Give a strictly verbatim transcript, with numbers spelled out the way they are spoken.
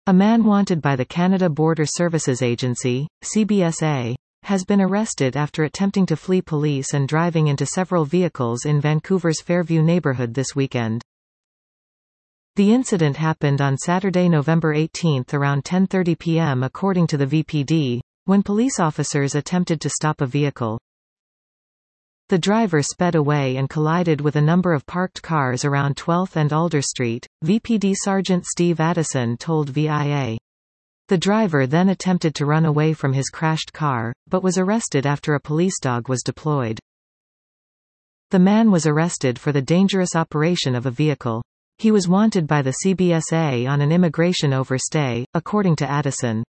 A man wanted by the Canada Border Services Agency, C B S A, has been arrested after attempting to flee police and driving into several vehicles in Vancouver's Fairview neighbourhood this weekend. The incident happened on Saturday, November eighteenth around ten thirty p m according to the V P D, when police officers attempted to stop a vehicle. The driver sped away and collided with a number of parked cars around twelfth and Alder Street, V P D Sergeant Steve Addison told V I A. The driver then attempted to run away from his crashed car, but was arrested after a police dog was deployed. The man was arrested for the dangerous operation of a vehicle. He was wanted by the C B S A on an immigration overstay, according to Addison.